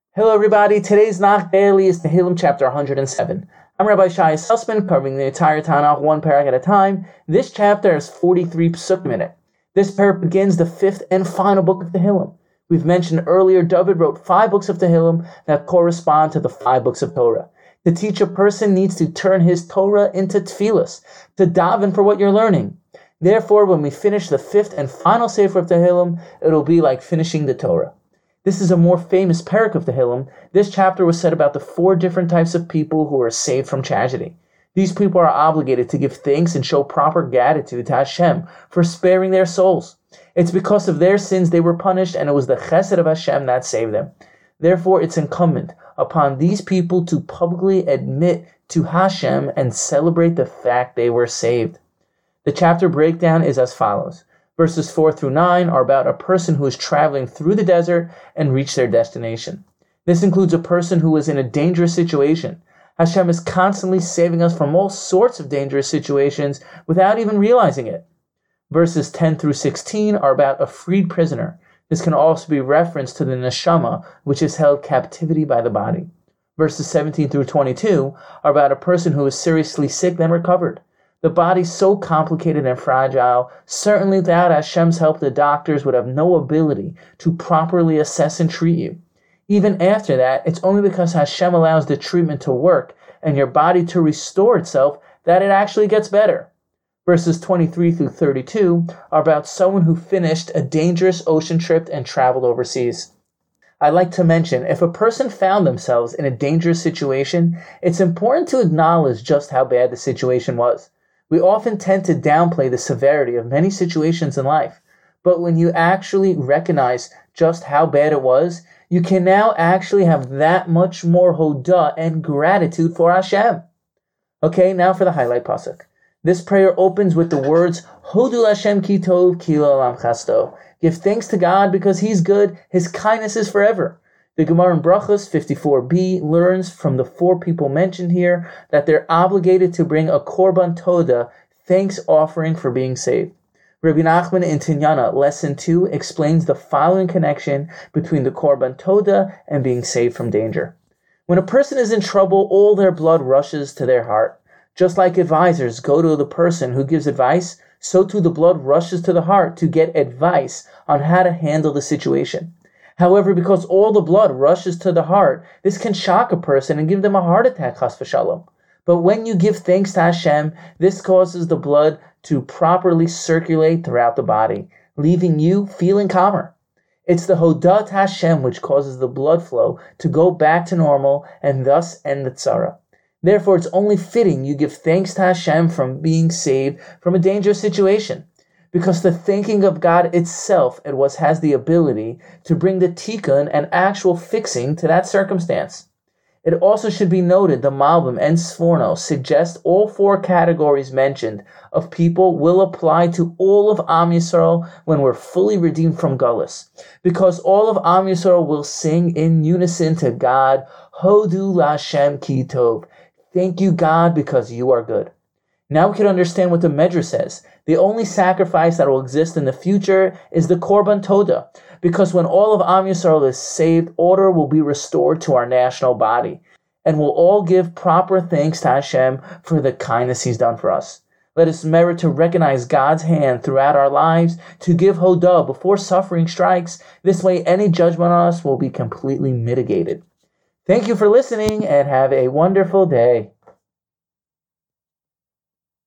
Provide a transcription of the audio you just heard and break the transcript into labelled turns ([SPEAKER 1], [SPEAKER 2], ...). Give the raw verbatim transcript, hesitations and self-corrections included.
[SPEAKER 1] Hello everybody, today's Nach Daily is Tehillim chapter one hundred seven. I'm Rabbi Shai Sussman, covering the entire Tanakh one parak at a time. This chapter has forty-three psukim in it. This parak begins the fifth and final book of Tehillim. We've mentioned earlier, David wrote five books of Tehillim that correspond to the five books of Torah. To teach a person needs to turn his Torah into tefillas, to daven for what you're learning. Therefore, when we finish the fifth and final sefer of Tehillim, it'll be like finishing the Torah. This is a more famous parak of Tehillim. This chapter was said about the four different types of people who are saved from tragedy. These people are obligated to give thanks and show proper gratitude to Hashem for sparing their souls. It's because of their sins they were punished, and it was the chesed of Hashem that saved them. Therefore, it's incumbent upon these people to publicly admit to Hashem and celebrate the fact they were saved. The chapter breakdown is as follows. Verses four through nine are about a person who is traveling through the desert and reached their destination. This includes a person who is in a dangerous situation. Hashem is constantly saving us from all sorts of dangerous situations without even realizing it. Verses ten through sixteen are about a freed prisoner. This can also be referenced to the neshama, which is held captivity by the body. Verses seventeen through twenty-two are about a person who is seriously sick then recovered. The body's so complicated and fragile, certainly without Hashem's help, the doctors would have no ability to properly assess and treat you. Even after that, it's only because Hashem allows the treatment to work and your body to restore itself that it actually gets better. Verses twenty-three through thirty-two are about someone who finished a dangerous ocean trip and traveled overseas. I'd like to mention, if a person found themselves in a dangerous situation, it's important to acknowledge just how bad the situation was. We often tend to downplay the severity of many situations in life, but when you actually recognize just how bad it was, you can now actually have that much more hodah and gratitude for Hashem. Okay, now for the highlight pasuk. This prayer opens with the words, Hodu Hashem ki tov ki l'olam chasto. Give thanks to God because He's good, His kindness is forever. The Gemara in Brachos fifty-four b learns from the four people mentioned here that they're obligated to bring a korban toda, thanks offering for being saved. Rabbi Nachman in Tinyana, lesson two, explains the following connection between the korban toda and being saved from danger. When a person is in trouble, all their blood rushes to their heart. Just like advisors go to the person who gives advice, so too the blood rushes to the heart to get advice on how to handle the situation. However, because all the blood rushes to the heart, this can shock a person and give them a heart attack, chas v'shalom. But when you give thanks to Hashem, this causes the blood to properly circulate throughout the body, leaving you feeling calmer. It's the hodah to Hashem which causes the blood flow to go back to normal and thus end the tzara. Therefore, it's only fitting you give thanks to Hashem from being saved from a dangerous situation. Because the thinking of God itself it was has the ability to bring the tikkun and actual fixing to that circumstance. It also should be noted the Malbim and Sforno suggest all four categories mentioned of people will apply to all of Am Yisrael when we're fully redeemed from Gullus. Because all of Am Yisrael will sing in unison to God, Hodu Lashem Ki Tov. Thank you, God, because you are good. Now we can understand what the Medrash says. The only sacrifice that will exist in the future is the Korban Toda, because when all of Am Yisrael is saved, order will be restored to our national body, and we'll all give proper thanks to Hashem for the kindness He's done for us. Let us merit to recognize God's hand throughout our lives, to give hodah before suffering strikes. This way, any judgment on us will be completely mitigated. Thank you for listening, and have a wonderful day.